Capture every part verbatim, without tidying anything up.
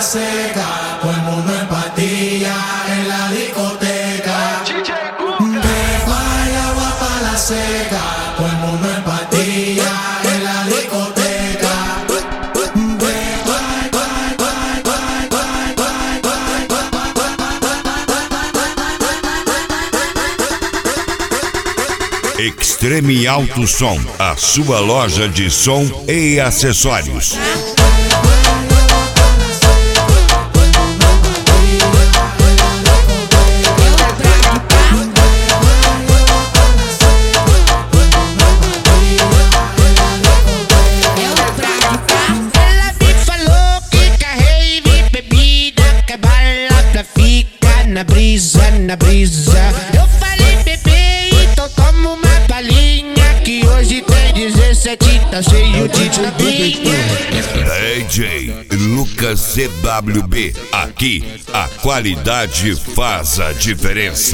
seca, todo el mundo en pastilla en la discoteca. Deja el agua pa' la seca, todo el mundo en pastilla en la discoteca. Extreme Alto Som, a sua loja de som e acessórios. Ela me falou que carrei bebida, que a balada fica na brisa, na brisa. Eu falei, bebê, então toma uma balinha, que hoje tem dezessete, tá cheio de tapinha. D J Lucas C W B, aqui a qualidade faz a diferença.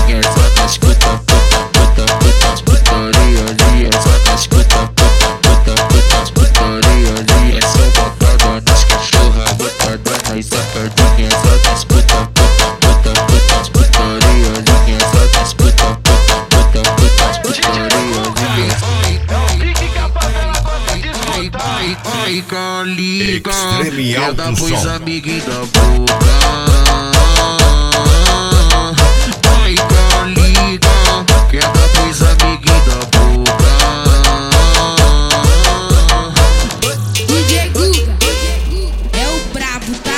Extreme Alto Som. Amiguinho da boca. Ai, caliga, queda pros amiguinhos da boca. D J Guga é o brabo, tá?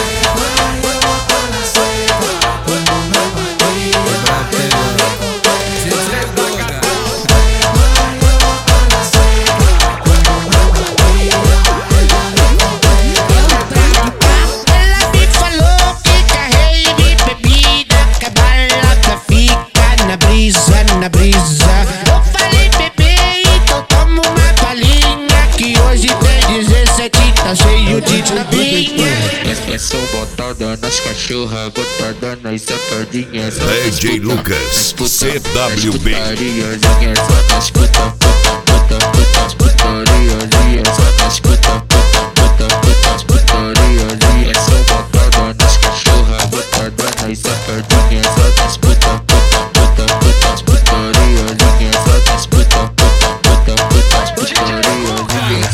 Na brisa, eu falei, bebê, então toma uma balinha, que hoje tem dezessete, tá cheio de tapinha. É só botada nas cachorras, botada nas safadinhas. D J Lucas C W B. Putariazinha, só nas puta, puta, puta, puta, putariazinha, só nas puta, puta, puta, puta, putariazinha. É só botada nas cachorras, botada nas safadinhas, só nas puta, puta, puta, puta, putariazinha, só nas puta, puta, puta, puta, putariazinha.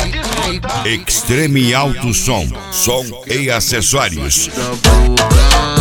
Extreme Alto Som, som e acessórios. Da boca.